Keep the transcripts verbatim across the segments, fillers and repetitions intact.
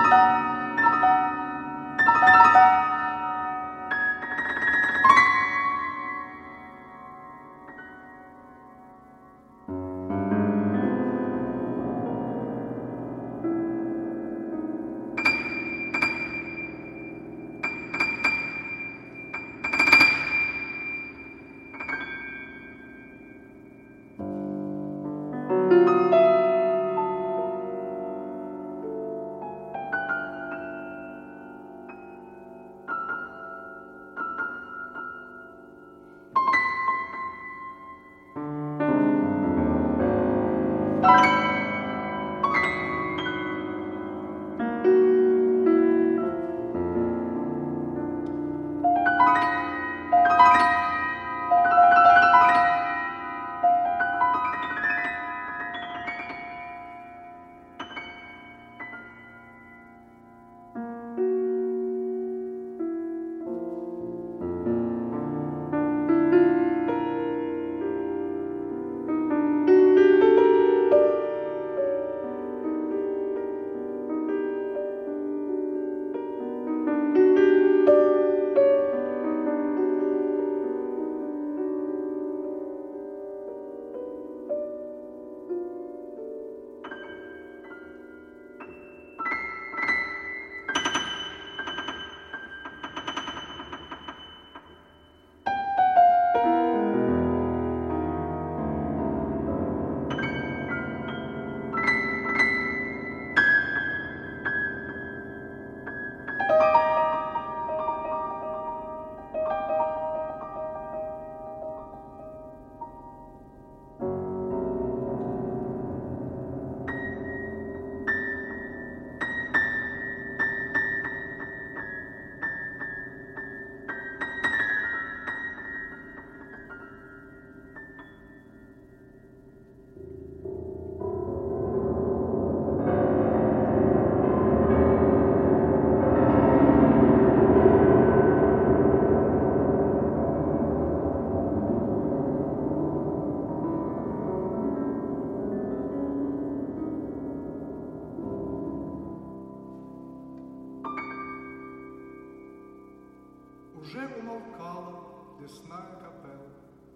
Уже умолкала лесная капелла.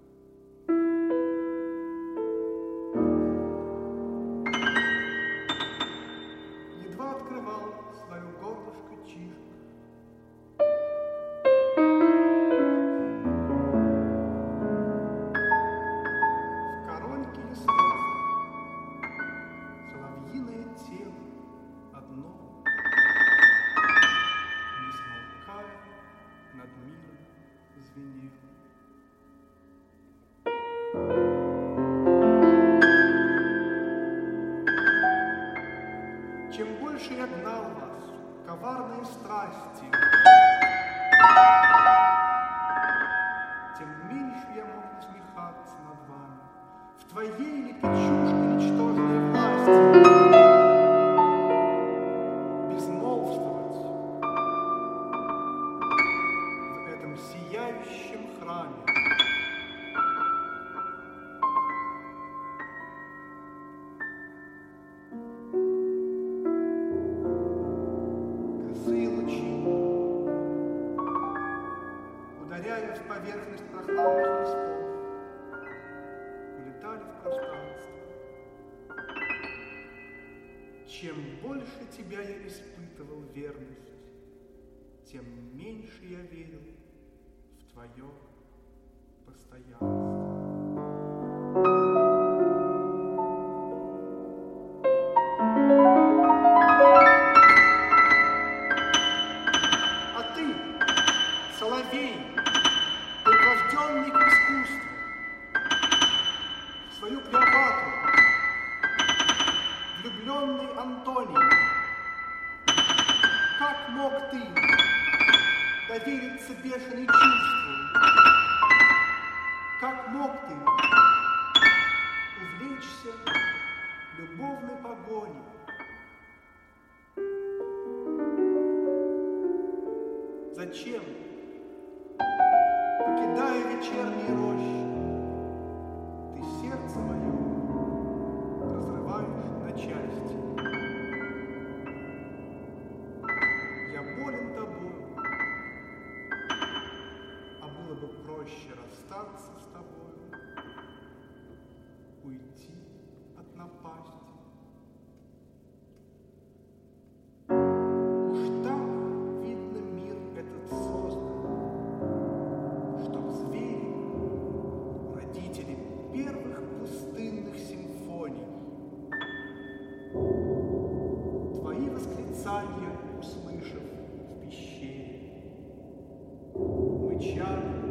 Едва открывал свое горлышко чижик. В коронке листа соловьиное тело одно, не смолкая, над миром звенел. Чем больше я гнал вас, коварные страсти, тем меньше я мог насмехаться над вами. В твоей ли печушке ничтожной власти безмолвствовать в этом сияющем храме. Косые лучи, ударяя в поверхность прохладных листов, улетали в пространство. Чем больше тебя я испытывал верность, тем меньше я верил в твое постоянство. А ты, соловей, прирожденный к искусству, свою Клеопатру, влюбленный Антоний, как мог ты довериться бешеной чувству? Как мог ты увлечься любовной погоней? Зачем, покидая вечерние рощи, ты сердце мое разрываешь на части? печаль,